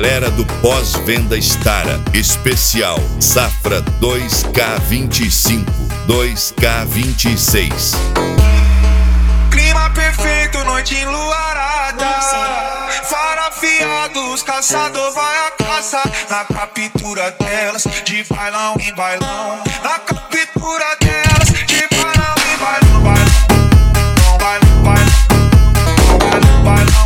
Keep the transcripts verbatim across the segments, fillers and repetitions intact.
galera do Pós-Venda Stara. Especial Safra dois K vinte e cinco, dois K vinte e seis. Clima perfeito, noite enluarada. Fara afiados, caçador vai à caça. Na captura delas, de bailão em bailão. Na captura delas, de bailão em bailão. Bailão, bailão, bailão, bailão, bailão.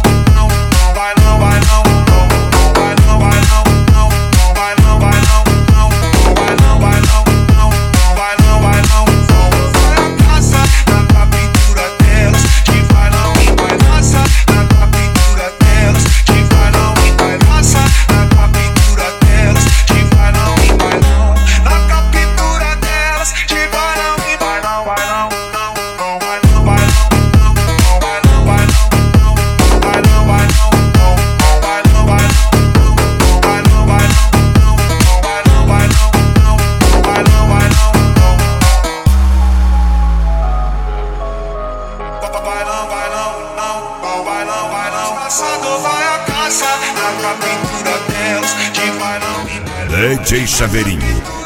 D J Chaveirinho.